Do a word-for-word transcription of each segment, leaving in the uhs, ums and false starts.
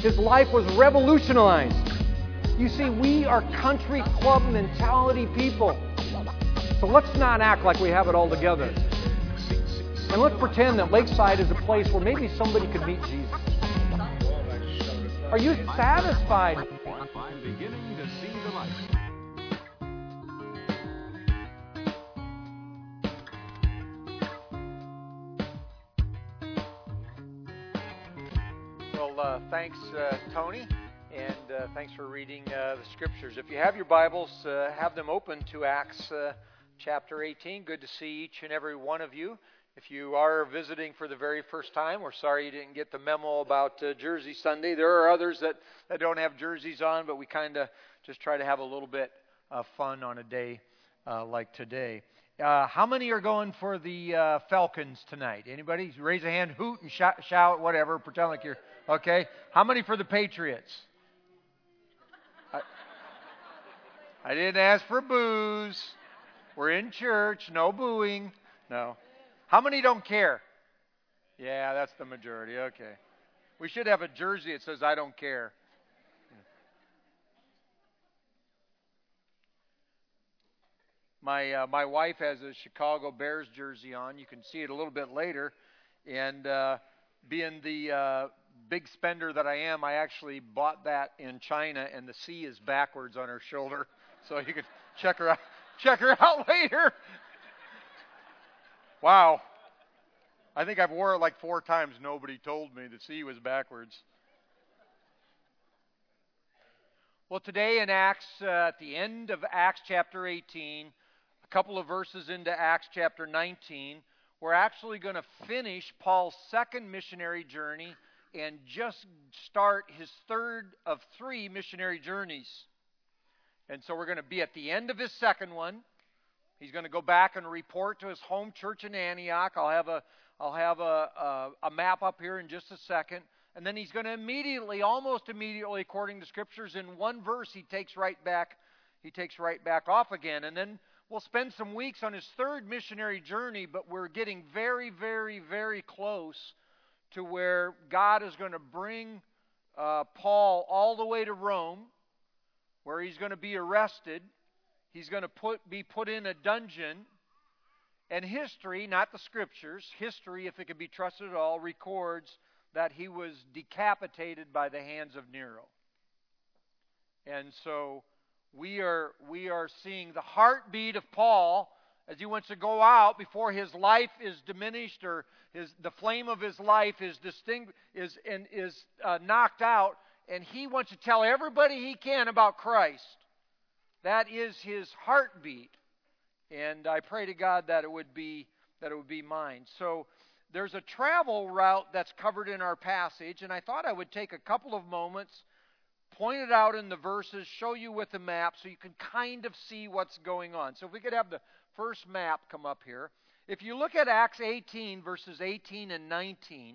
His life was revolutionized. You see, we are country club mentality people. So let's not act like we have it all together. And let's pretend that Lakeside is a place where maybe somebody could meet Jesus. Are you satisfied? I'm beginning to see the light. Well, uh, thanks, uh, Tony, and uh, thanks for reading uh, the Scriptures. If you have your Bibles, uh, have them open to Acts uh, chapter eighteen. Good to see each and every one of you. If you are visiting for the very first time, we're sorry you didn't get the memo about uh, Jersey Sunday. There are others that, that don't have jerseys on, but we kind of just try to have a little bit of fun on a day uh, like today. Uh, how many are going for the uh, Falcons tonight? Anybody? Raise a hand, hoot and shout, shout, whatever. Pretend like you're okay. How many for the Patriots? I, I didn't ask for boos. We're in church. No booing. No. How many don't care? Yeah, that's the majority. Okay. We should have a jersey that says, I don't care. My uh, my wife has a Chicago Bears jersey on. You can see it a little bit later. And uh, being the uh, big spender that I am, I actually bought that in China, and the C is backwards on her shoulder. So you can check her out, check her out later. Wow. I think I've wore it like four times. Nobody told me the C was backwards. Well, today in Acts, uh, at the end of Acts chapter eighteen, a couple of verses into Acts chapter nineteen, we're actually going to finish Paul's second missionary journey and just start his third of three missionary journeys. And so we're going to be at the end of his second one. He's going to go back and report to his home church in Antioch. I'll have a I'll have a, a, a map up here in just a second. And then he's going to immediately, almost immediately, according to Scriptures, in one verse, he takes right back, he takes right back off again. And then we'll spend some weeks on his third missionary journey, but we're getting very, very, very close to where God is going to bring uh, Paul all the way to Rome, where he's going to be arrested. He's going to put be put in a dungeon. And history, not the Scriptures, history, if it can be trusted at all, records that he was decapitated by the hands of Nero. And so we are we are seeing the heartbeat of Paul as he wants to go out before his life is diminished or his the flame of his life is distinct is and is uh, knocked out, and he wants to tell everybody he can about Christ. That is his heartbeat. And I pray to God that it would be that it would be mine. So there's a travel route that's covered in our passage, and I thought I would take a couple of moments, point it out in the verses, show you with the map so you can kind of see what's going on. So if we could have the first map come up here. If you look at Acts eighteen, verses eighteen and nineteen,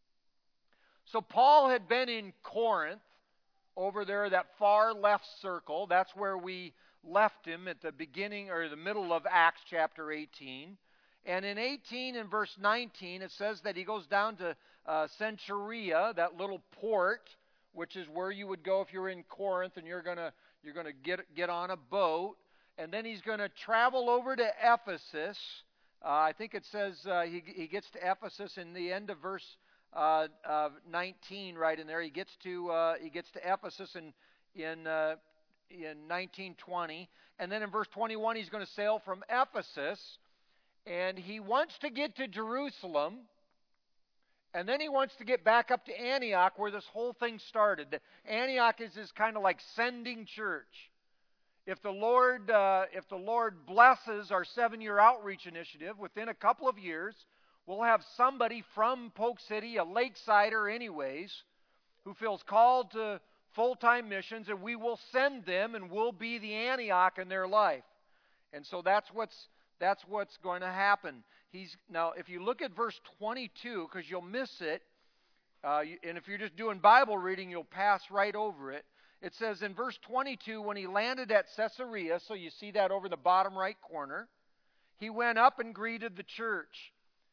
so Paul had been in Corinth, over there, that far left circle. That's where we left him at the beginning or the middle of Acts chapter eighteen. And in eighteen and verse nineteen, it says that he goes down to uh, Cenchrea, that little port, which is where you would go if you're in Corinth and you're gonna you're gonna get get on a boat. And then he's going to travel over to Ephesus. Uh, I think it says uh, he he gets to Ephesus in the end of verse uh, uh, nineteen, right in there. He gets to uh, he gets to Ephesus in in uh, in nineteen twenty, and then in verse twenty-one he's going to sail from Ephesus, and he wants to get to Jerusalem, and then he wants to get back up to Antioch where this whole thing started. Antioch is this kind of like sending church. If the Lord uh, if the Lord blesses our seven-year outreach initiative, within a couple of years we'll have somebody from Polk City, a Lakesider anyways, who feels called to full-time missions, and we will send them, and we'll be the Antioch in their life. And so that's what's that's what's going to happen. He's now, if you look at verse twenty-two, because you'll miss it, uh, and if you're just doing Bible reading, you'll pass right over it. It says in verse twenty-two, when he landed at Caesarea, so you see that over the bottom right corner, he went up and greeted the church.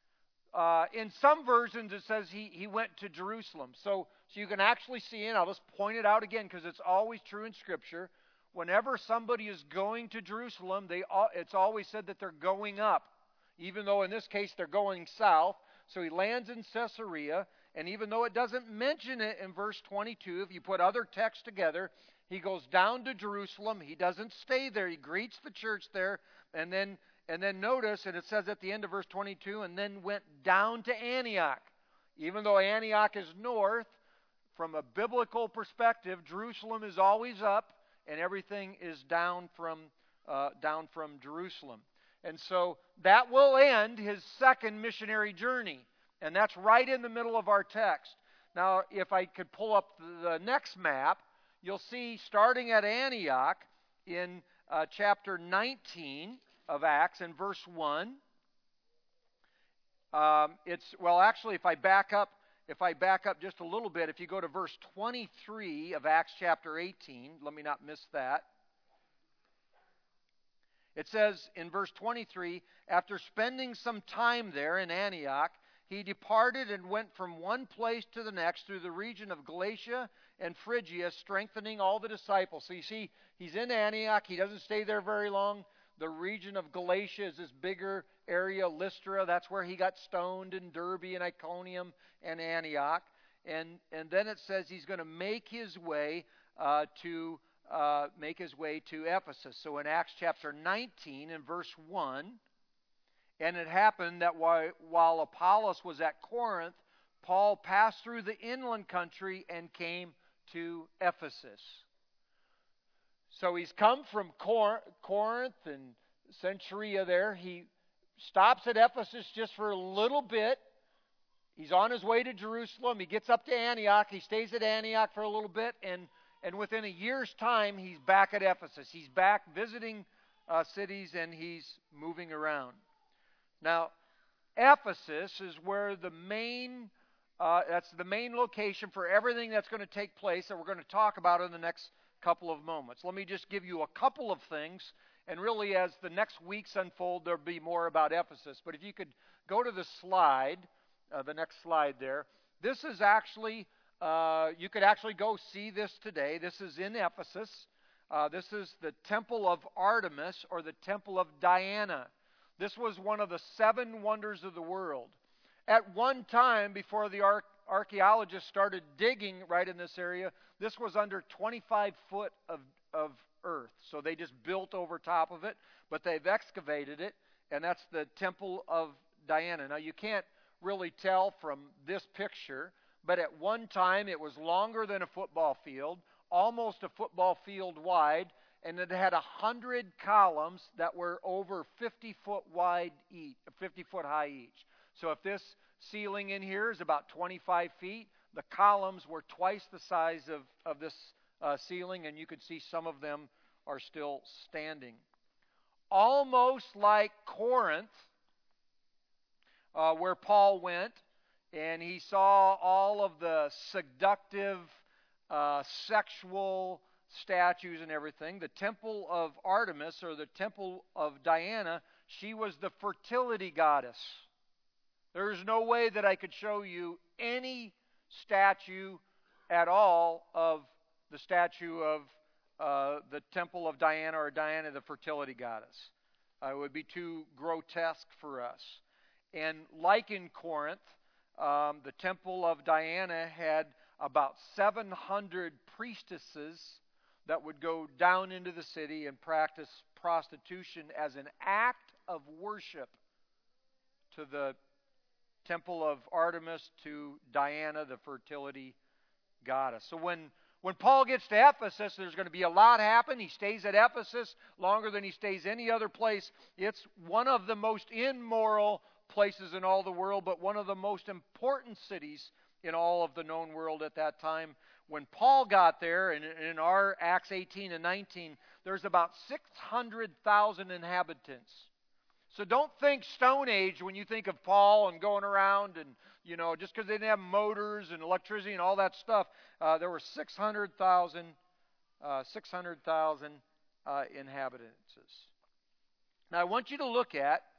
uh, in some versions it says he, he went to Jerusalem. So, so you can actually see, and I'll just point it out again because it's always true in Scripture. Whenever somebody is going to Jerusalem, they it's always said that they're going up, even though in this case they're going south. So he lands in Caesarea, and even though it doesn't mention it in verse twenty-two, if you put other texts together, he goes down to Jerusalem. He doesn't stay there. He greets the church there, and then and then notice, and it says at the end of verse twenty-two, and then went down to Antioch. Even though Antioch is north, from a biblical perspective, Jerusalem is always up, and everything is down from uh, down from Jerusalem. And so that will end his second missionary journey, and that's right in the middle of our text. Now, if I could pull up the next map, you'll see starting at Antioch in uh, chapter nineteen of Acts and verse one. Um, it's well, actually, if I back up, if I back up just a little bit, if you go to verse twenty-three of Acts chapter eighteen, let me not miss that. It says in verse twenty-three, after spending some time there in Antioch, he departed and went from one place to the next through the region of Galatia and Phrygia, strengthening all the disciples. So you see, he's in Antioch. He doesn't stay there very long. The region of Galatia is this bigger area, Lystra. That's where he got stoned, in Derbe and Iconium and Antioch. And, and then it says he's going to make his way uh, to uh, make his way to Ephesus. So in Acts chapter nineteen and verse one, and it happened that while, while Apollos was at Corinth, Paul passed through the inland country and came to Ephesus. So he's come from Cor- Corinth and Centuria there. He stops at Ephesus just for a little bit. He's on his way to Jerusalem. He gets up to Antioch. He stays at Antioch for a little bit. And, and within a year's time, he's back at Ephesus. He's back visiting uh, cities, and he's moving around. Now, Ephesus is where the main, uh, that's the main location for everything that's going to take place that we're going to talk about in the next couple of moments. Let me just give you a couple of things, and really as the next weeks unfold, there'll be more about Ephesus. But if you could go to the slide, uh, the next slide there, this is actually, uh, you could actually go see this today. This is in Ephesus. Uh, this is the Temple of Artemis, or the Temple of Diana. This was one of the seven wonders of the world. At one time, before the arch- archaeologists started digging right in this area, this was under twenty-five foot of, of earth. So they just built over top of it, but they've excavated it, and that's the Temple of Diana. Now, you can't really tell from this picture, but at one time it was longer than a football field, almost a football field wide, and it had a hundred columns that were over fifty foot wide each, fifty foot high each. So if this ceiling in here is about twenty-five feet, the columns were twice the size of, of this uh, ceiling, and you could see some of them are still standing. Almost like Corinth, uh, where Paul went, and he saw all of the seductive, uh, sexual statues and everything. The Temple of Artemis, or the Temple of Diana, she was the fertility goddess. There's no way that I could show you any statue at all of the statue of uh, the Temple of Diana, or Diana, the fertility goddess. Uh, it would be too grotesque for us. And like in Corinth, um, the Temple of Diana had about seven hundred priestesses that would go down into the city and practice prostitution as an act of worship to the Temple of Artemis, to Diana, the fertility goddess. So when, when Paul gets to Ephesus, there's going to be a lot happen. He stays at Ephesus longer than he stays any other place. It's one of the most immoral places in all the world, but one of the most important cities in all of the known world at that time. When Paul got there, and in our Acts eighteen and nineteen, there's about six hundred thousand inhabitants. So don't think Stone Age when you think of Paul and going around and, you know, just because they didn't have motors and electricity and all that stuff. Uh, there were six hundred thousand uh, six hundred thousand uh, inhabitants. Now I want you to look at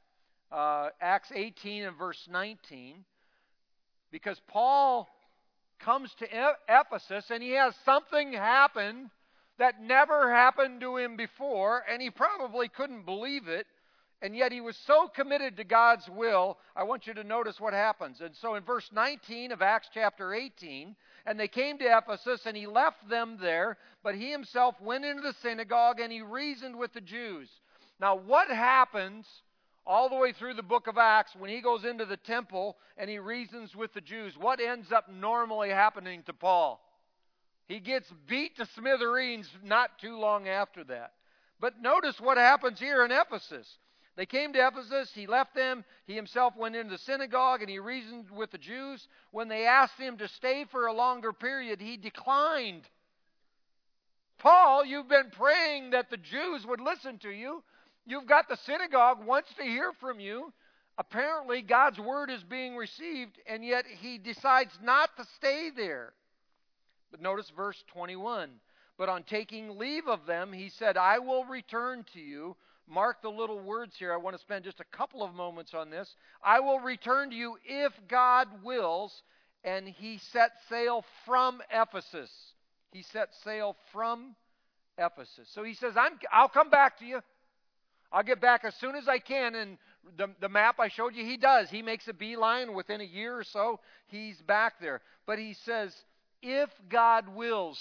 uh, Acts eighteen and verse nineteen, because Paul comes to Ephesus and he has something happen that never happened to him before, and he probably couldn't believe it, and yet he was so committed to God's will. I want you to notice what happens. And so in verse nineteen of Acts chapter eighteen, and they came to Ephesus, and he left them there, but he himself went into the synagogue, and he reasoned with the Jews. Now, what happens all the way through the book of Acts when he goes into the temple and he reasons with the Jews? What ends up normally happening to Paul? He gets beat to smithereens not too long after that. But notice what happens here in Ephesus. They came to Ephesus, he left them, he himself went into the synagogue, and he reasoned with the Jews. When they asked him to stay for a longer period, he declined. Paul, you've been praying that the Jews would listen to you. You've got the synagogue wants to hear from you. Apparently, God's word is being received, and yet he decides not to stay there. But notice verse twenty-one. But on taking leave of them, he said, I will return to you. Mark the little words here. I want to spend just a couple of moments on this. I will return to you if God wills. And he set sail from Ephesus. He set sail from Ephesus. So he says, I'm, I'll come back to you. I'll get back as soon as I can. And the, the map I showed you, he does. He makes a beeline. Within a year or so, he's back there. But he says, if God wills.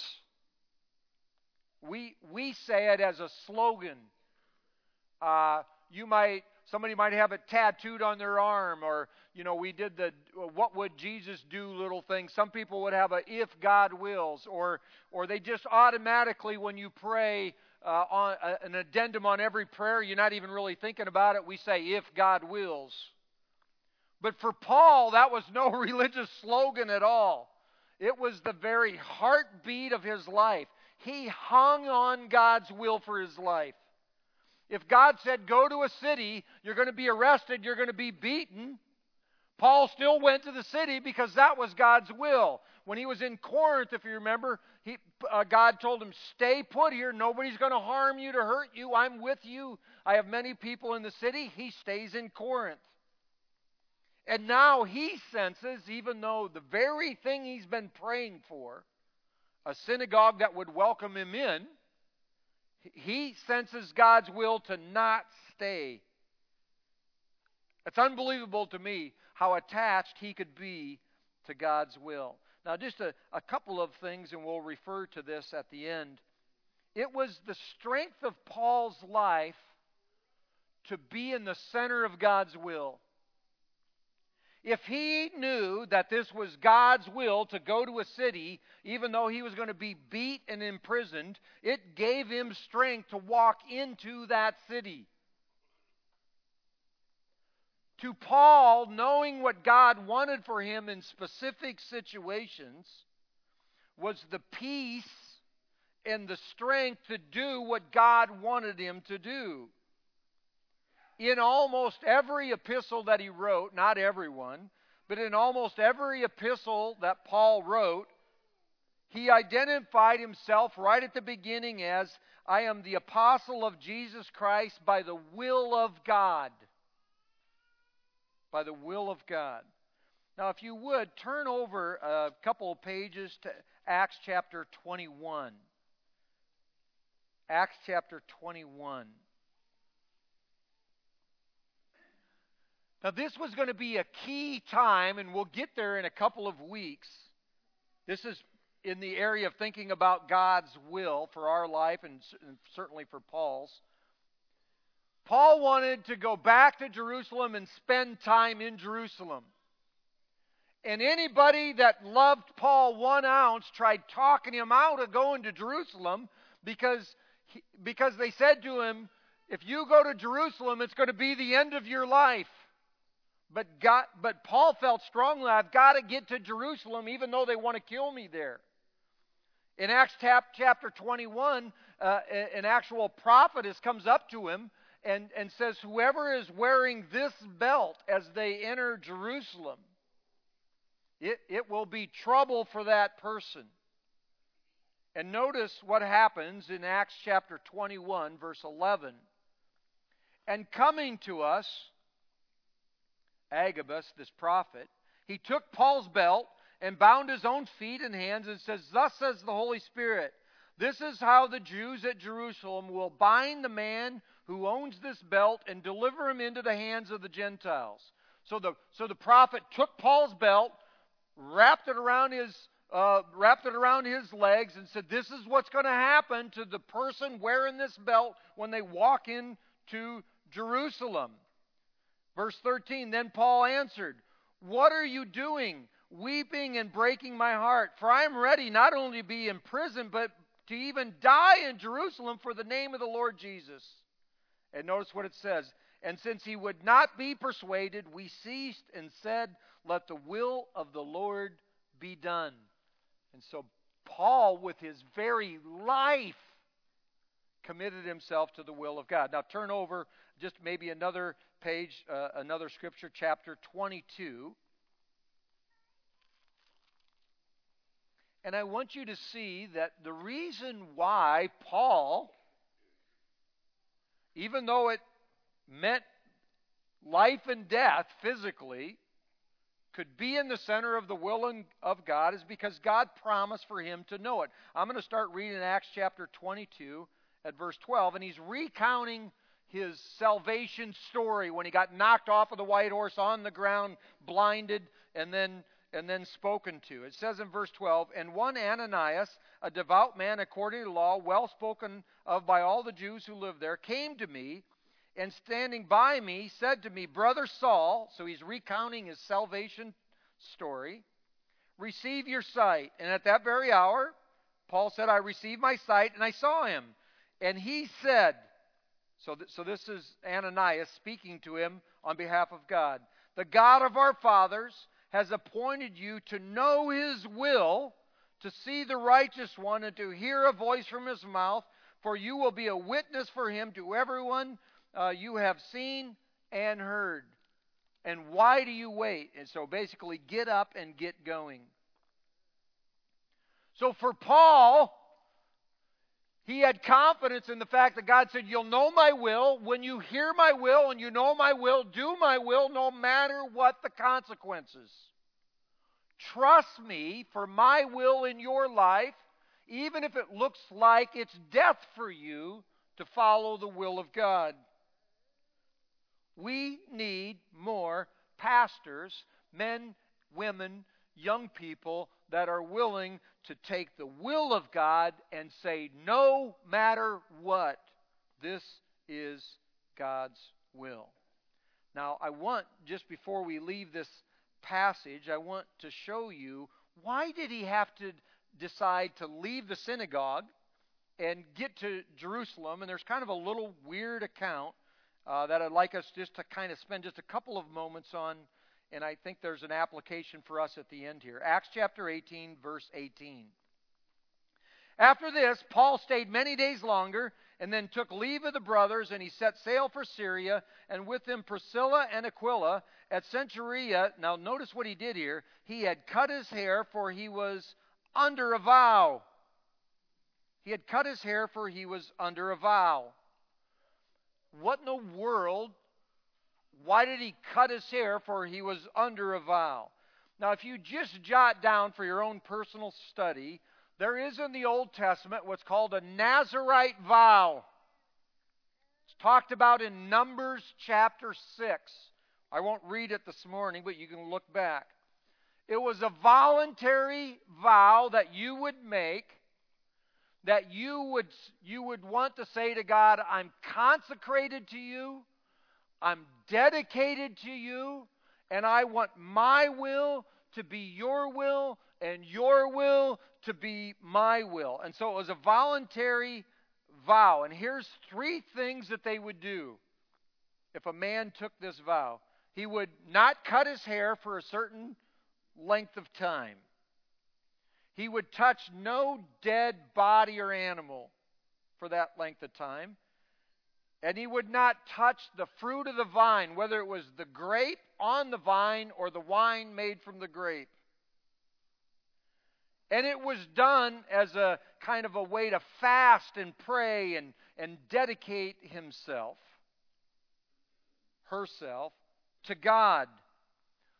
We, we say it as a slogan. Uh, you might, somebody might have it tattooed on their arm, or, you know, we did the what would Jesus do little thing. Some people would have a if God wills, or or they just automatically, when you pray uh, on uh, an addendum on every prayer, you're not even really thinking about it, we say if God wills. But for Paul, that was no religious slogan at all. It was the very heartbeat of his life. He hung on God's will for his life. If God said, go to a city, you're going to be arrested, you're going to be beaten, Paul still went to the city because that was God's will. When he was in Corinth, if you remember, he, uh, God told him, stay put here. Nobody's going to harm you, to hurt you. I'm with you. I have many people in the city. He stays in Corinth. And now he senses, even though the very thing he's been praying for, a synagogue that would welcome him in, he senses God's will to not stay. It's unbelievable to me how attached he could be to God's will. Now, just a, a couple of things, and we'll refer to this at the end. It was the strength of Paul's life to be in the center of God's will. If he knew that this was God's will to go to a city, even though he was going to be beat and imprisoned, it gave him strength to walk into that city. To Paul, knowing what God wanted for him in specific situations was the peace and the strength to do what God wanted him to do. In almost every epistle that he wrote, not everyone, but in almost every epistle that Paul wrote, he identified himself right at the beginning as, I am the apostle of Jesus Christ by the will of God. By the will of God. Now, if you would, turn over a couple of pages to Acts chapter twenty-one. Acts chapter twenty-one. Now, this was going to be a key time, and we'll get there in a couple of weeks. This is in the area of thinking about God's will for our life, and certainly for Paul's. Paul wanted to go back to Jerusalem and spend time in Jerusalem. And anybody that loved Paul one ounce tried talking him out of going to Jerusalem because, he, because they said to him, if you go to Jerusalem, it's going to be the end of your life. But God, but Paul felt strongly, I've got to get to Jerusalem even though they want to kill me there. In Acts chapter twenty-one, uh, an actual prophetess comes up to him and, and says, whoever is wearing this belt as they enter Jerusalem, it, it will be trouble for that person. And notice what happens in Acts chapter twenty-one, verse eleven. And coming to us, Agabus, this prophet, he took Paul's belt and bound his own feet and hands and says, "Thus says the Holy Spirit, this is how the Jews at Jerusalem will bind the man who owns this belt and deliver him into the hands of the Gentiles." So the so the prophet took Paul's belt, wrapped it around his uh, wrapped it around his legs, and said, "This is what's going to happen to the person wearing this belt when they walk into Jerusalem." Verse thirteen, then Paul answered, "What are you doing, weeping and breaking my heart? For I am ready not only to be in prison, but to even die in Jerusalem for the name of the Lord Jesus." And notice what it says. "And since he would not be persuaded, we ceased and said, 'Let the will of the Lord be done.'" And so Paul, with his very life, committed himself to the will of God. Now turn over just maybe another page, uh, another scripture, chapter twenty-two. And I want you to see that the reason why Paul, even though it meant life and death physically, could be in the center of the will of God, is because God promised for him to know it. I'm going to start reading Acts chapter twenty-two at verse twelve, and he's recounting his salvation story when he got knocked off of the white horse on the ground, blinded, and then and then spoken to. It says in verse twelve, "And one Ananias, a devout man according to law, well spoken of by all the Jews who lived there, came to me, and standing by me said to me, 'Brother Saul,'" so he's recounting his salvation story, "'receive your sight.' And at that very hour, Paul said, 'I received my sight, and I saw him.' And he said," so, th- so this is Ananias speaking to him on behalf of God, "The God of our fathers has appointed you to know his will, to see the righteous one, and to hear a voice from his mouth, for you will be a witness for him to everyone uh, you have seen and heard. And why do you wait?" And so basically, get up and get going. So for Paul, he had confidence in the fact that God said, "You'll know my will. When you hear my will and you know my will, do my will no matter what the consequences. Trust me for my will in your life, even if it looks like it's death for you to follow the will of God." We need more pastors, men, women, young people that are willing to take the will of God and say, no matter what, this is God's will. Now, I want, just before we leave this passage, I want to show you, why did he have to decide to leave the synagogue and get to Jerusalem? And there's kind of a little weird account uh, that I'd like us just to kind of spend just a couple of moments on, and I think there's an application for us at the end here. Acts chapter eighteen, verse eighteen. "After this, Paul stayed many days longer, and then took leave of the brothers, and he set sail for Syria, and with him Priscilla and Aquila. At Cenchrea," now notice what he did here, "he had cut his hair, for he was under a vow." He had cut his hair, for he was under a vow. What in the world? Why did he cut his hair? For he was under a vow. Now, if you just jot down for your own personal study, there is in the Old Testament what's called a Nazirite vow. It's talked about in Numbers chapter six. I won't read it this morning, but you can look back. It was a voluntary vow that you would make, that you would, you would want to say to God, "I'm consecrated to you, I'm dedicated to you, and I want my will to be your will, and your will to be my will." And so it was a voluntary vow. And here's three things that they would do if a man took this vow. He would not cut his hair for a certain length of time. He would touch no dead body or animal for that length of time. And he would not touch the fruit of the vine, whether it was the grape on the vine or the wine made from the grape. And it was done as a kind of a way to fast and pray and, and dedicate himself, herself, to God.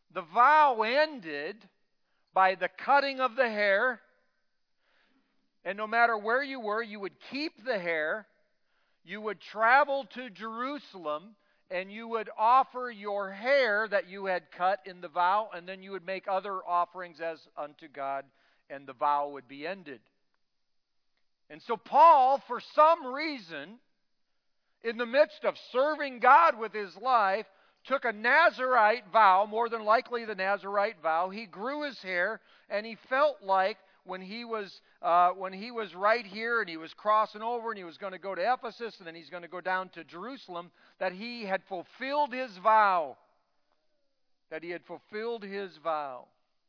The vow ended by the cutting of the hair. And no matter where you were, you would keep the hair. You would travel to Jerusalem, and you would offer your hair that you had cut in the vow, and then you would make other offerings as unto God, and the vow would be ended. And so Paul, for some reason, in the midst of serving God with his life, took a Nazirite vow, more than likely the Nazirite vow. He grew his hair, and he felt like when he was uh, when he was right here and he was crossing over and he was going to go to Ephesus and then he's going to go down to Jerusalem, that he had fulfilled his vow. That he had fulfilled his vow.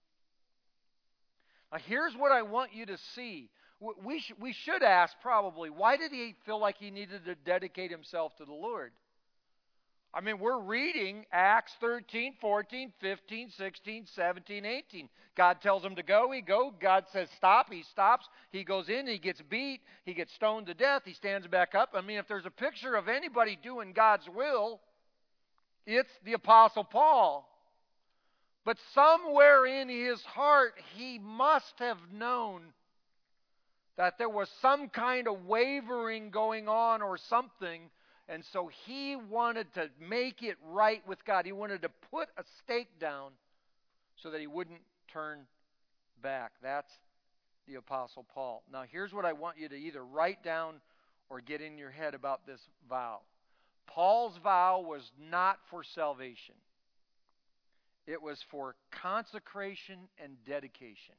Now here's what I want you to see. We, sh- we should ask probably, why did he feel like he needed to dedicate himself to the Lord? I mean, we're reading Acts thirteen, fourteen, fifteen, sixteen, seventeen, eighteen. God tells him to go, he goes. God says stop, he stops. He goes in, he gets beat, he gets stoned to death, he stands back up. I mean, if there's a picture of anybody doing God's will, it's the Apostle Paul. But somewhere in his heart, he must have known that there was some kind of wavering going on or something. And so he wanted to make it right with God. He wanted to put a stake down so that he wouldn't turn back. That's the Apostle Paul. Now, here's what I want you to either write down or get in your head about this vow. Paul's vow was not for salvation. It was for consecration and dedication.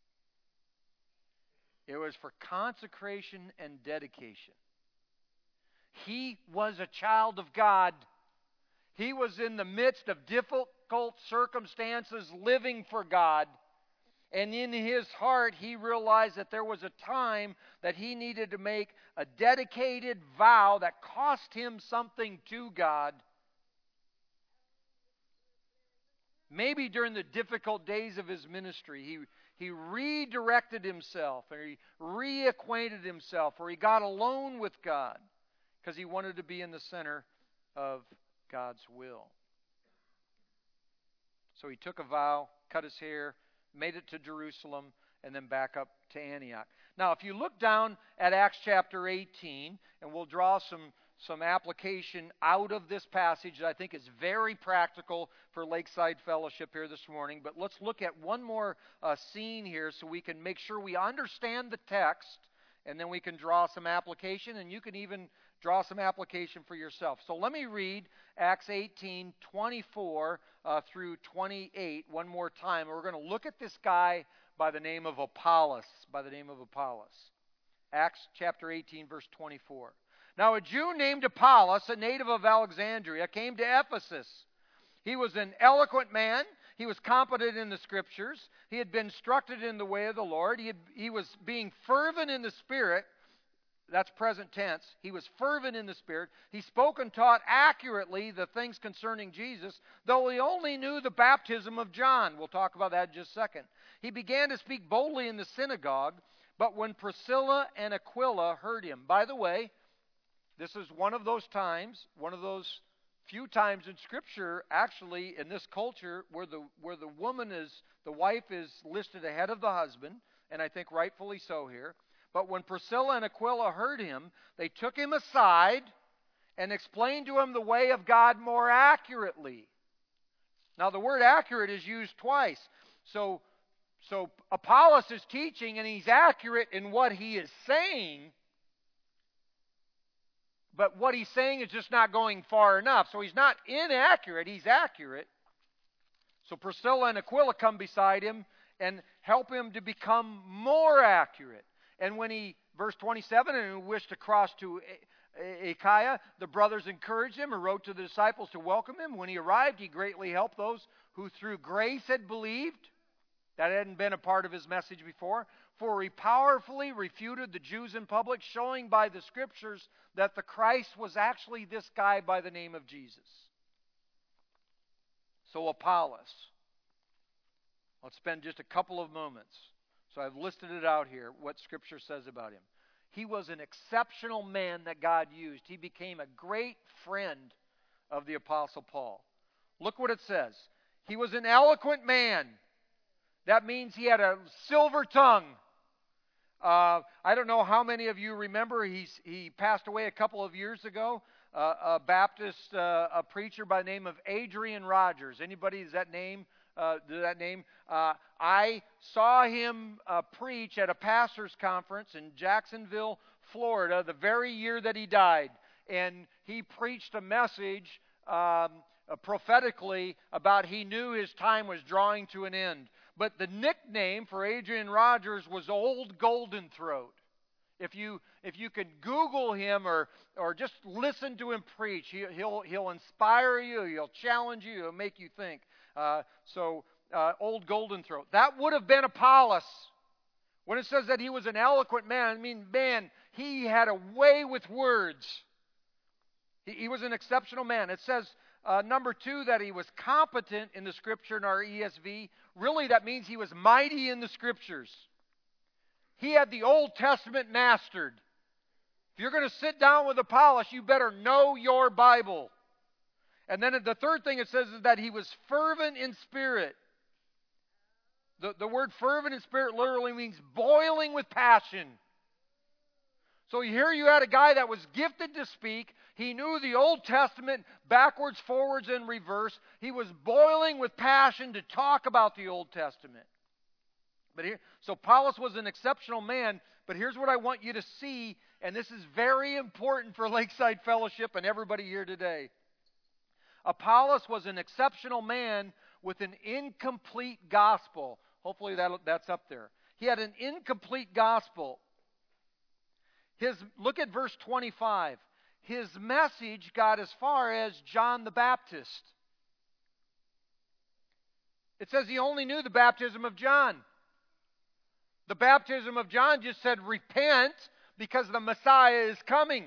It was for consecration and dedication. He was a child of God. He was in the midst of difficult circumstances living for God. And in his heart, he realized that there was a time that he needed to make a dedicated vow that cost him something to God. Maybe during the difficult days of his ministry, he, he redirected himself, or he reacquainted himself, or he got alone with God, because he wanted to be in the center of God's will. So he took a vow, cut his hair, made it to Jerusalem, and then back up to Antioch. Now, if you look down at Acts chapter eighteen, and we'll draw some, some application out of this passage that I think is very practical for Lakeside Fellowship here this morning. But let's look at one more uh, scene here so we can make sure we understand the text, and then we can draw some application, and you can even draw some application for yourself. So let me read Acts eighteen, twenty-four uh, through twenty-eight one more time. We're going to look at this guy by the name of Apollos, by the name of Apollos. Acts chapter eighteen, verse twenty-four. Now a Jew named Apollos, a native of Alexandria, came to Ephesus. He was an eloquent man. He was competent in the Scriptures. He had been instructed in the way of the Lord. He, had, he was being fervent in the Spirit. That's present tense. He was fervent in the Spirit. He spoke and taught accurately the things concerning Jesus, though he only knew the baptism of John. We'll talk about that in just a second. He began to speak boldly in the synagogue, but when Priscilla and Aquila heard him. By the way, this is one of those times, one of those few times in Scripture, actually, in this culture, where the where the woman is, the wife is listed ahead of the husband, and I think rightfully so here. But when Priscilla and Aquila heard him, they took him aside and explained to him the way of God more accurately. Now, the word accurate is used twice. So, so Apollos is teaching, and he's accurate in what he is saying. But what he's saying is just not going far enough. So he's not inaccurate, he's accurate. So Priscilla and Aquila come beside him and help him to become more accurate. And when he, verse twenty-seven, and he wished to cross to Achaia, the brothers encouraged him and wrote to the disciples to welcome him. When he arrived, he greatly helped those who through grace had believed. That hadn't been a part of his message before. For he powerfully refuted the Jews in public, showing by the Scriptures that the Christ was actually this guy by the name of Jesus. So Apollos. Let's spend just a couple of moments. So I've listed it out here, what Scripture says about him. He was an exceptional man that God used. He became a great friend of the Apostle Paul. Look what it says. He was an eloquent man. That means he had a silver tongue. Uh, I don't know how many of you remember, he's, he passed away a couple of years ago, uh, a Baptist uh, a preacher by the name of Adrian Rogers. Anybody, does that name, uh, does that name? Uh, I saw him uh, preach at a pastor's conference in Jacksonville, Florida, the very year that he died. And he preached a message um, uh, prophetically about he knew his time was drawing to an end. But the nickname for Adrian Rogers was Old Golden Throat. If you if you could Google him or or just listen to him preach, he, he'll he'll inspire you, he'll challenge you, he'll make you think. Uh, so uh, Old Golden Throat. That would have been Apollos. When it says that he was an eloquent man, I mean, man, he had a way with words. He, he was an exceptional man. It says, uh, number two, that he was competent in the Scripture in our E S V. Really, that means he was mighty in the Scriptures. He had the Old Testament mastered. If you're going to sit down with Apollos, you better know your Bible. And then the third thing it says is that he was fervent in spirit. The, the word fervent in spirit literally means boiling with passion. So here you had a guy that was gifted to speak. He knew the Old Testament backwards, forwards, and reverse. He was boiling with passion to talk about the Old Testament. But here, so Apollos was an exceptional man, but here's what I want you to see, and this is very important for Lakeside Fellowship and everybody here today. Apollos was an exceptional man with an incomplete gospel. Hopefully that, that's up there. He had an incomplete gospel. His, look at verse twenty-five. His message got as far as John the Baptist. It says he only knew the baptism of John. The baptism of John just said, repent because the Messiah is coming.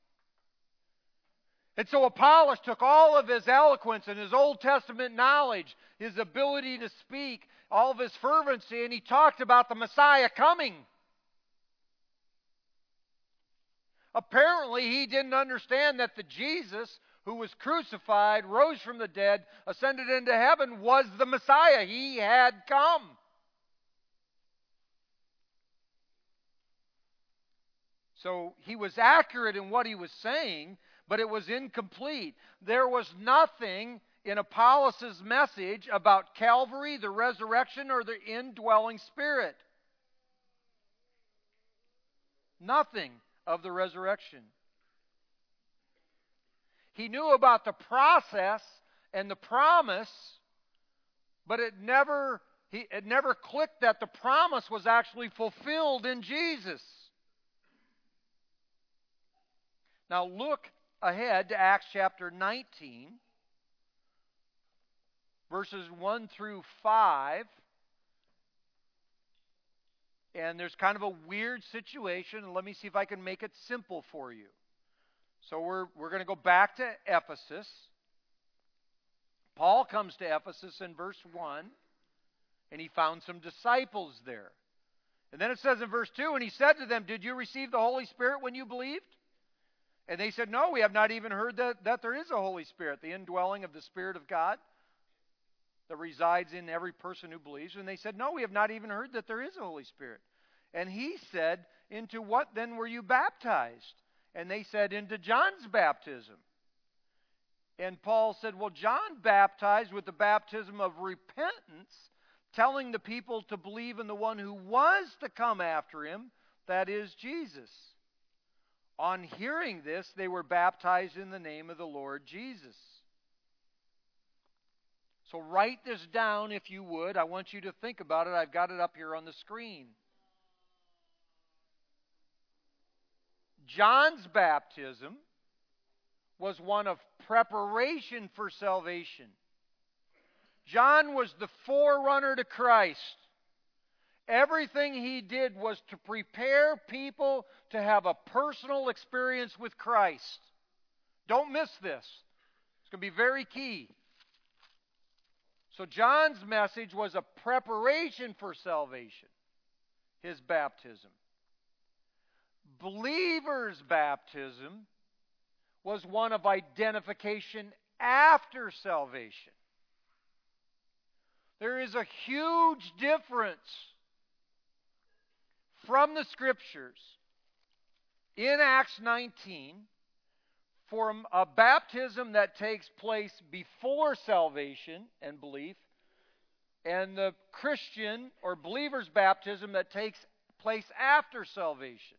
And so Apollos took all of his eloquence and his Old Testament knowledge, his ability to speak, all of his fervency, and he talked about the Messiah coming. Apparently, he didn't understand that the Jesus who was crucified, rose from the dead, ascended into heaven, was the Messiah. He had come. So he was accurate in what he was saying, but it was incomplete. There was nothing in Apollos' message about Calvary, the resurrection, or the indwelling Spirit. Nothing of the resurrection. He knew about the process and the promise, but it never, he, it never clicked that the promise was actually fulfilled in Jesus. Now look ahead to Acts chapter nineteen, verses one through five. And there's kind of a weird situation, and let me see if I can make it simple for you. So we're we're going to go back to Ephesus. Paul comes to Ephesus in verse one, and he found some disciples there. And then it says in verse two, and he said to them, did you receive the Holy Spirit when you believed? And they said, no, we have not even heard that, that there is a Holy Spirit, the indwelling of the Spirit of God that resides in every person who believes. And they said, no, we have not even heard that there is a Holy Spirit. And he said, into what then were you baptized? And they said, into John's baptism. And Paul said, well, John baptized with the baptism of repentance, telling the people to believe in the one who was to come after him, that is Jesus. On hearing this, they were baptized in the name of the Lord Jesus. So write this down if you would. I want you to think about it. I've got it up here on the screen. John's baptism was one of preparation for salvation. John was the forerunner to Christ. Everything he did was to prepare people to have a personal experience with Christ. Don't miss this. It's going to be very key. So John's message was a preparation for salvation, his baptism. Believers' baptism was one of identification after salvation. There is a huge difference from the Scriptures in Acts nineteen from a baptism that takes place before salvation and belief and the Christian or believer's baptism that takes place after salvation.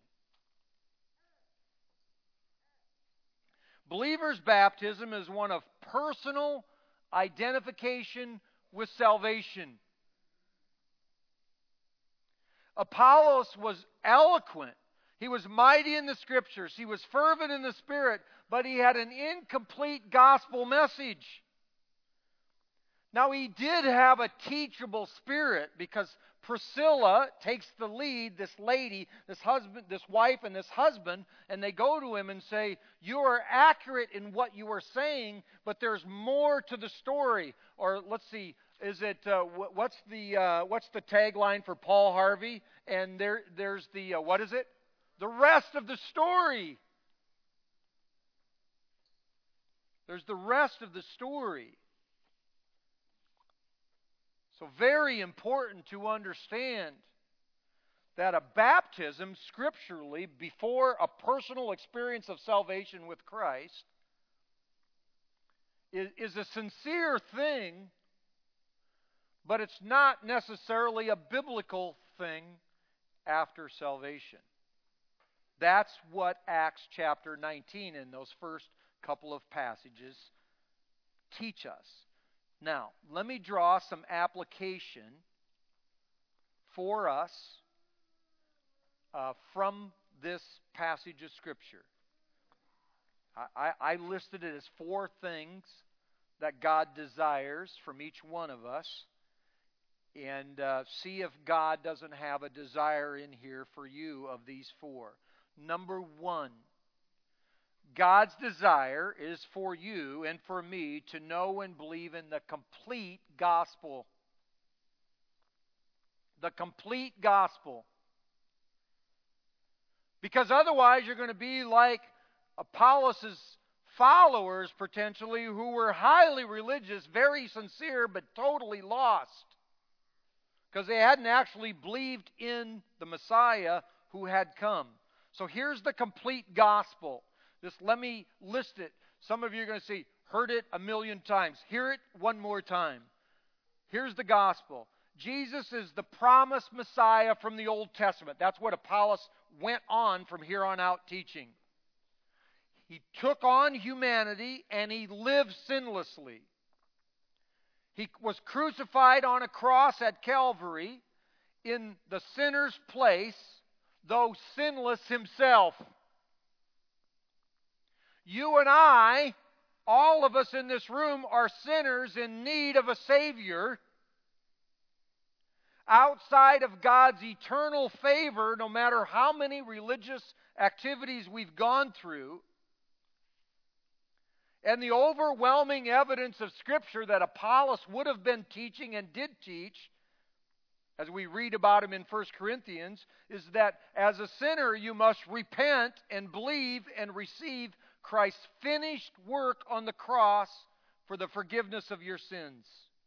Believer's baptism is one of personal identification with salvation. Apollos was eloquent. He was mighty in the Scriptures. He was fervent in the Spirit, but he had an incomplete gospel message. Now, he did have a teachable spirit because Priscilla takes the lead, this lady, this husband, this wife and this husband, and they go to him and say, you are accurate in what you are saying, but there's more to the story. Or let's see, is it, uh, what's the uh, what's the tagline for Paul Harvey? And there there's the, uh, what is it? The rest of the story. There's the rest of the story. So very important to understand that a baptism, scripturally, before a personal experience of salvation with Christ, is, is a sincere thing, but it's not necessarily a biblical thing after salvation. That's what Acts chapter nineteen and those first couple of passages teach us. Now, let me draw some application for us uh, from this passage of Scripture. I, I, I listed it as four things that God desires from each one of us, and uh, see if God doesn't have a desire in here for you of these four. Number one, God's desire is for you and for me to know and believe in the complete gospel. The complete gospel. Because otherwise you're going to be like Apollos' followers, potentially, who were highly religious, very sincere, but totally lost. Because they hadn't actually believed in the Messiah who had come. So here's the complete gospel. Just let me list it. Some of you are going to say, heard it a million times. Hear it one more time. Here's the gospel. Jesus is the promised Messiah from the Old Testament. That's what Apollos went on from here on out teaching. He took on humanity and he lived sinlessly. He was crucified on a cross at Calvary in the sinner's place, though sinless himself. You and I, all of us in this room, are sinners in need of a Savior. Outside of God's eternal favor, no matter how many religious activities we've gone through, and the overwhelming evidence of Scripture that Apollos would have been teaching and did teach, as we read about him in First Corinthians, is that as a sinner you must repent and believe and receive Christ's finished work on the cross for the forgiveness of your sins.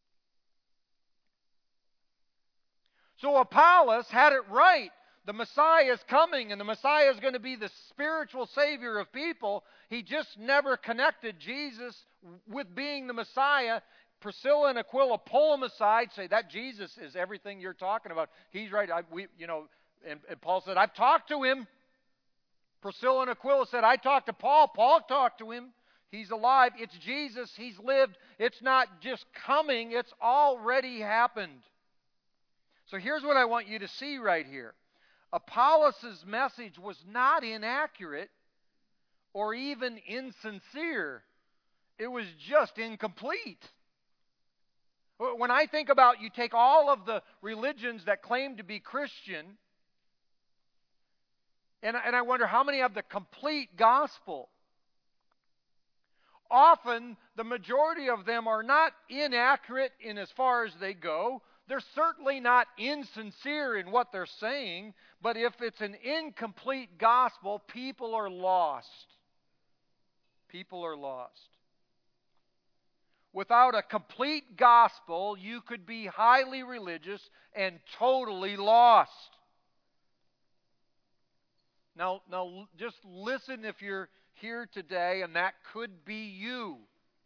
So Apollos had it right. The Messiah is coming, and the Messiah is going to be the spiritual Savior of people. He just never connected Jesus with being the Messiah. Priscilla and Aquila pull him aside, say that Jesus is everything you're talking about. He's right. I, we, you know, and, and Paul said, I've talked to him. Priscilla and Aquila said, I talked to Paul. Paul talked to him. He's alive. It's Jesus. He's lived. It's not just coming. It's already happened. So here's what I want you to see right here. Apollos' message was not inaccurate or even insincere. It was just incomplete. When I think about, you take all of the religions that claim to be Christian, and, and I wonder how many have the complete gospel. Often, the majority of them are not inaccurate in as far as they go. They're certainly not insincere in what they're saying, but if it's an incomplete gospel, people are lost. People are lost. without a complete gospel, you could be highly religious and totally lost. Now, now just listen if you're here today, and that could be you.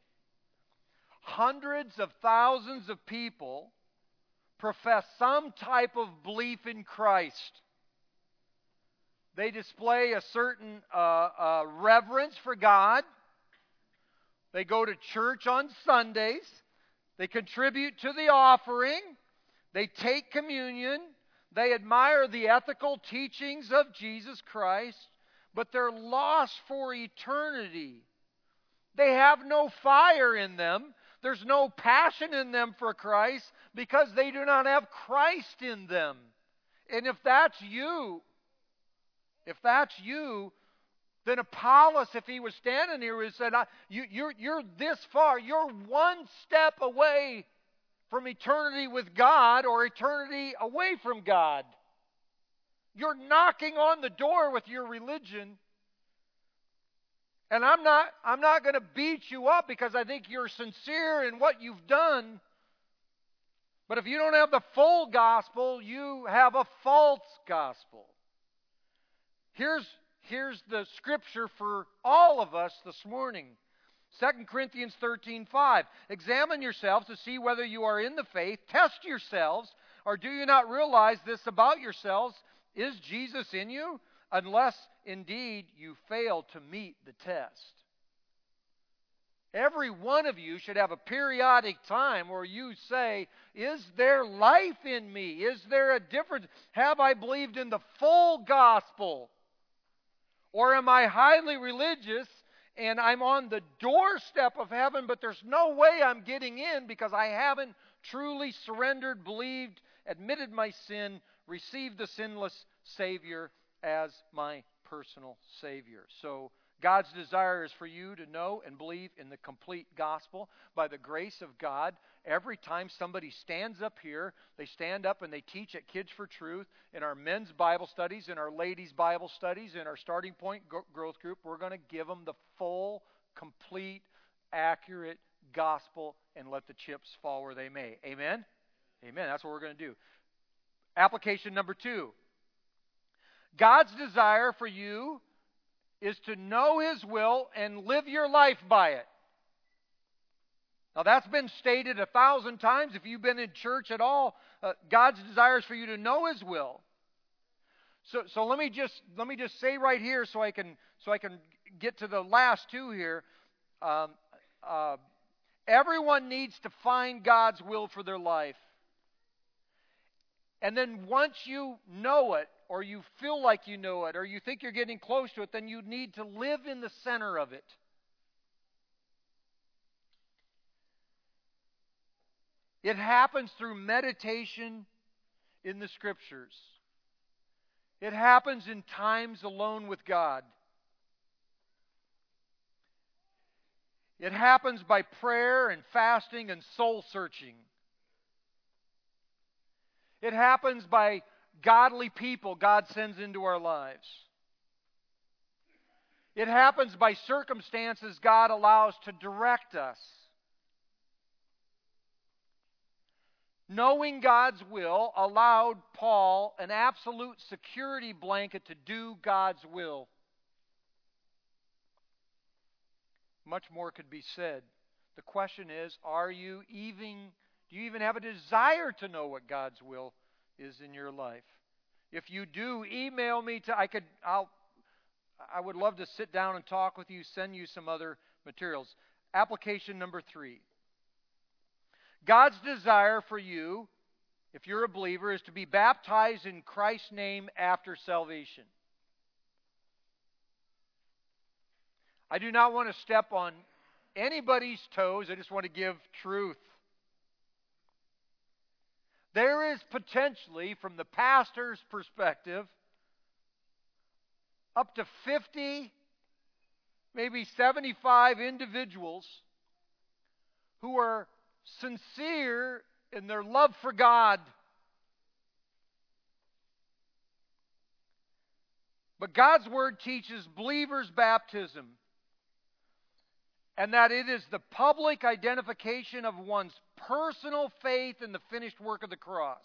Hundreds of thousands of people profess some type of belief in Christ. They display a certain uh, uh, reverence for God. They go to church on Sundays. They contribute to the offering. They take communion. They admire the ethical teachings of Jesus Christ, but they're lost for eternity. They have no fire in them. There's no passion in them for Christ because they do not have Christ in them. And if that's you, if that's you, then Apollos, if he was standing here, would have said, you, you're, you're this far. You're one step away from eternity with God or eternity away from God. You're knocking on the door with your religion. And I'm not, I'm not going to beat you up because I think you're sincere in what you've done. But if you don't have the full gospel, you have a false gospel. Here's, here's the scripture for all of us this morning. Second Corinthians thirteen five. Examine yourselves to see whether you are in the faith. Test yourselves. Or do you not realize this about yourselves? Is Jesus in you? Unless indeed you fail to meet the test. Every one of you should have a periodic time where you say, is there life in me? Is there a difference? Have I believed in the full gospel? Or am I highly religious and I'm on the doorstep of heaven, but there's no way I'm getting in because I haven't truly surrendered, believed, admitted my sin, received the sinless Savior as my personal Savior. So God's desire is for you to know and believe in the complete gospel by the grace of God. Every time somebody stands up here, they stand up and they teach at Kids for Truth, in our men's Bible studies, in our ladies' Bible studies, in our starting point growth group, we're going to give them the full, complete, accurate gospel and let the chips fall where they may. Amen? Amen. That's what we're going to do. Application number two. God's desire for you is to know His will and live your life by it. Now that's been stated a thousand times. If you've been in church at all, uh, God's desire is for you to know His will. So, so let me just let me just say right here, so I can so I can get to the last two here. Um, uh, everyone needs to find God's will for their life, and then once you know it, or you feel like you know it, or you think you're getting close to it, then you need to live in the center of it. It happens through meditation in the Scriptures. It happens in times alone with God. It happens by prayer and fasting and soul searching. It happens by godly people God sends into our lives. It happens by circumstances God allows to direct us. Knowing God's will allowed Paul an absolute security blanket to do God's will. Much more could be said. The question is, are you even, do you even have a desire to know what God's will is in your life? If you do, email me to, I could, I'll, I would love to sit down and talk with you, send you some other materials. Application number three. God's desire for you, if you're a believer, is to be baptized in Christ's name after salvation. I do not want to step on anybody's toes. I just want to give truth. There is potentially, from the pastor's perspective, up to fifty, maybe seventy-five individuals who are sincere in their love for God. But God's Word teaches believers' baptism and that it is the public identification of one's personal faith in the finished work of the cross.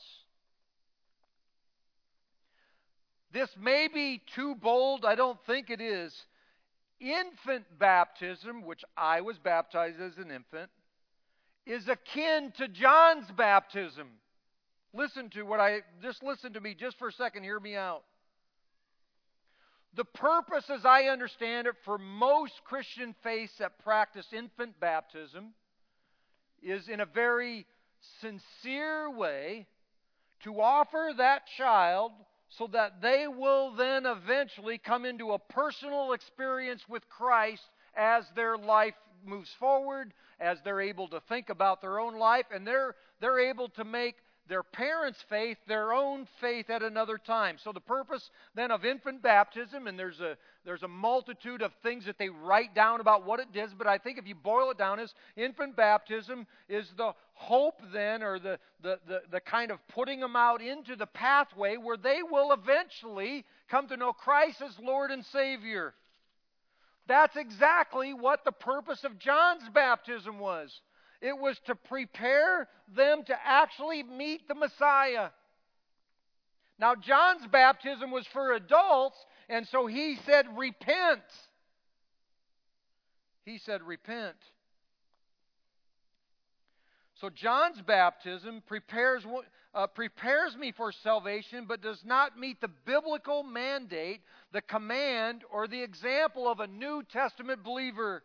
This may be too bold. I don't think it is. Infant baptism, which I was baptized as an infant, is akin to John's baptism. Listen to what I, just listen to me just for a second, hear me out. The purpose, as I understand it, for most Christian faiths that practice infant baptism is in a very sincere way to offer that child so that they will then eventually come into a personal experience with Christ as their life moves forward, as they're able to think about their own life, and they're, they're able to make their parents' faith their own faith at another time. So the purpose then of infant baptism, and there's a there's a multitude of things that they write down about what it does, but I think if you boil it down, is infant baptism is the hope then, or the, the, the, the kind of putting them out into the pathway where they will eventually come to know Christ as Lord and Savior. That's exactly what the purpose of John's baptism was. It was to prepare them to actually meet the Messiah. Now, John's baptism was for adults, and so he said, repent. He said, repent. So John's baptism prepares, uh, prepares me for salvation, but does not meet the biblical mandate, the command, or the example of a New Testament believer.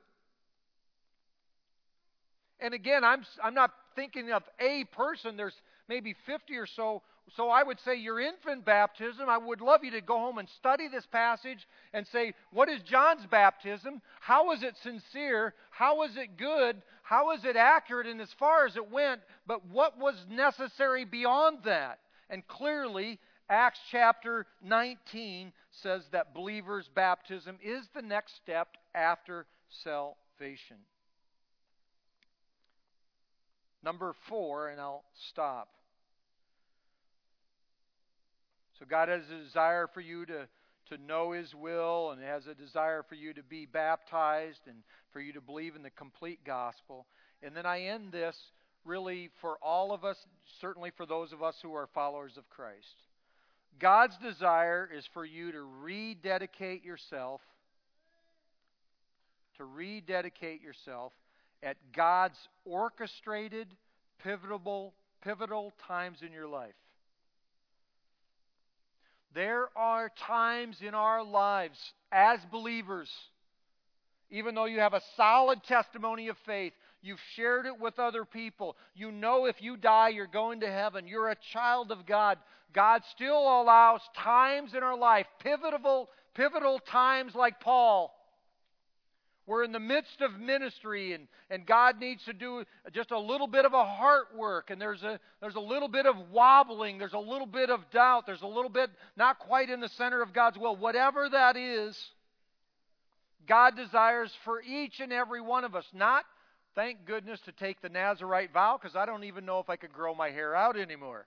And again, I'm I'm not thinking of a person. There's maybe fifty or so. So I would say your infant baptism, I would love you to go home and study this passage and say, what is John's baptism? How is it sincere? How is it good? How is it accurate in as far as it went? But what was necessary beyond that? And clearly, Acts chapter nineteen says that believers' baptism is the next step after salvation. Number four, and I'll stop. So God has a desire for you to, to know His will, and has a desire for you to be baptized and for you to believe in the complete gospel. And then I end this really for all of us, certainly for those of us who are followers of Christ. God's desire is for you to rededicate yourself, to rededicate yourself at God's orchestrated, pivotal, pivotal times in your life. There are times in our lives as believers, even though you have a solid testimony of faith, you've shared it with other people, you know if you die you're going to heaven, you're a child of God, God still allows times in our life, pivotal, pivotal times like Paul. We're in the midst of ministry, and, and God needs to do just a little bit of a heart work, and there's a there's a little bit of wobbling, there's a little bit of doubt, there's a little bit not quite in the center of God's will. Whatever that is, God desires for each and every one of us, not, thank goodness, to take the Nazirite vow, because I don't even know if I could grow my hair out anymore.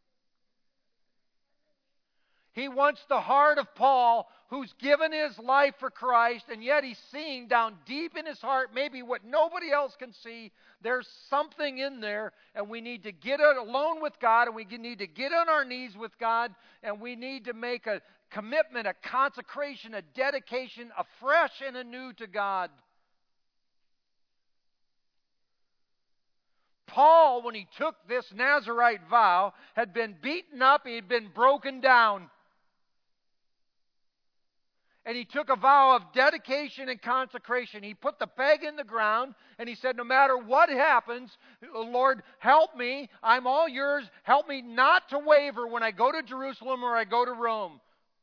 He wants the heart of Paul, who's given his life for Christ, and yet he's seeing down deep in his heart maybe what nobody else can see. There's something in there, and we need to get alone with God, and we need to get on our knees with God, and we need to make a commitment, a consecration, a dedication, afresh and anew to God. Paul, when he took this Nazirite vow, had been beaten up, he had been broken down. And he took a vow of dedication and consecration. He put the peg in the ground, and he said, no matter what happens, Lord, help me. I'm all yours. Help me not to waver when I go to Jerusalem or I go to Rome.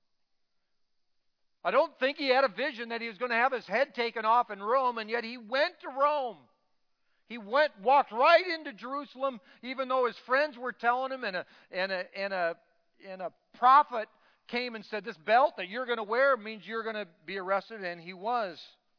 I don't think he had a vision that he was going to have his head taken off in Rome, and yet he went to Rome. He went, walked right into Jerusalem, even though his friends were telling him, and a, and a, and a, and a prophet came and said, this belt that you're going to wear means you're going to be arrested, and he was.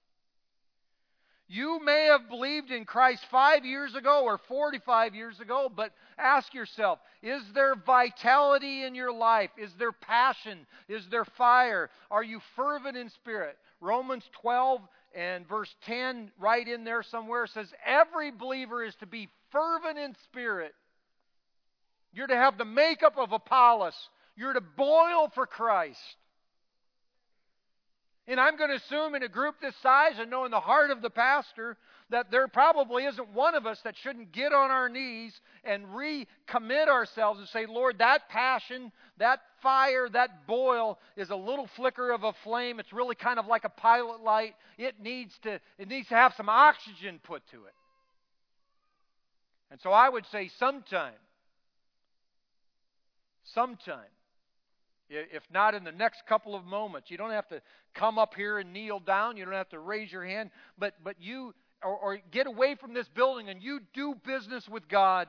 You may have believed in Christ five years ago or forty-five years ago, but ask yourself, is there vitality in your life? Is there passion? Is there fire? Are you fervent in spirit? Romans twelve and verse ten, right in there somewhere, says every believer is to be fervent in spirit. You're to have the makeup of Apollos. You're to boil for Christ. And I'm going to assume in a group this size and knowing the heart of the pastor that there probably isn't one of us that shouldn't get on our knees and recommit ourselves and say, Lord, that passion, that fire, that boil is a little flicker of a flame. It's really kind of like a pilot light. It needs to, it needs to have some oxygen put to it. And so I would say sometime, sometime, if not in the next couple of moments, you don't have to come up here and kneel down. You don't have to raise your hand. But but you, or, or get away from this building and you do business with God.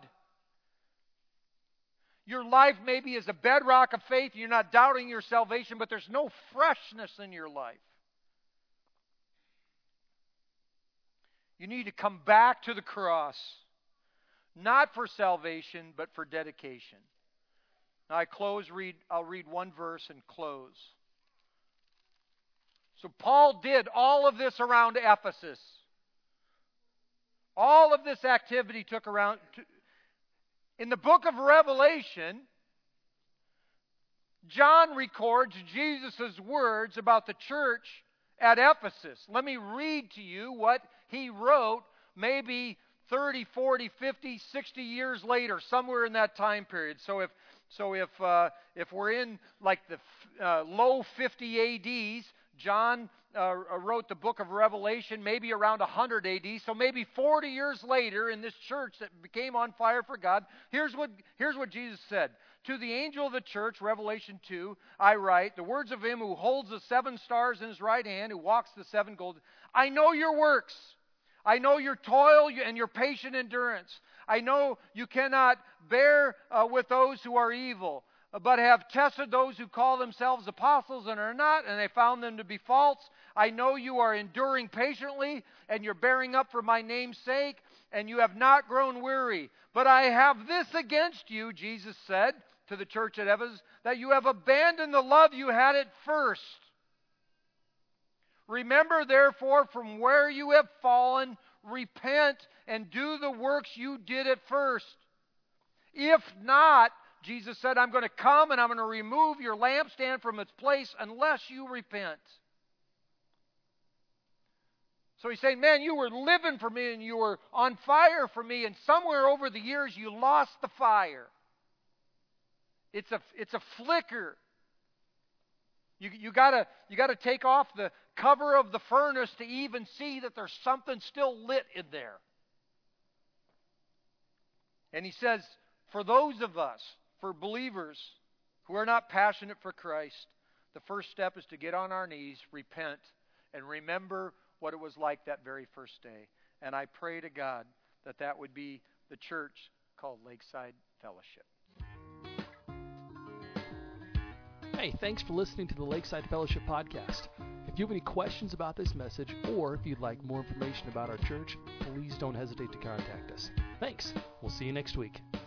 Your life maybe is a bedrock of faith. You're not doubting your salvation, but there's no freshness in your life. You need to come back to the cross, not for salvation, but for dedication. Now I close, read, I'll read one verse and close. So Paul did all of this around Ephesus. All of this activity took around. To, in the book of Revelation, John records Jesus' words about the church at Ephesus. Let me read to you what he wrote maybe thirty, forty, fifty, sixty years later, somewhere in that time period. So if So if uh, if we're in like the uh, low fifty A Ds, John uh, wrote the book of Revelation maybe around one hundred A D. So maybe forty years later in this church that became on fire for God, here's what here's what Jesus said. To the angel of the church, Revelation two, I write, the words of him who holds the seven stars in his right hand, who walks the seven gold. I know your works. I know your toil and your patient endurance. I know you cannot bear uh, with those who are evil, but have tested those who call themselves apostles and are not, and they found them to be false. I know you are enduring patiently, and you're bearing up for my name's sake, and you have not grown weary. But I have this against you, Jesus said to the church at Ephesus, that you have abandoned the love you had at first. Remember, therefore, from where you have fallen, repent and do the works you did at first. If not, Jesus said, I'm going to come and I'm going to remove your lampstand from its place unless you repent. So he's saying, man, you were living for me and you were on fire for me, and somewhere over the years you lost the fire. It's a, it's a flicker. You, you gotta you gotta take off the cover of the furnace to even see that there's something still lit in there. And he says, for those of us, for believers who are not passionate for Christ, the first step is to get on our knees, repent, and remember what it was like that very first day. And I pray to God that that would be the church called Lakeside Fellowship. Hey, thanks for listening to the Lakeside Fellowship Podcast. If you have any questions about this message, or if you'd like more information about our church, please don't hesitate to contact us. Thanks. We'll see you next week.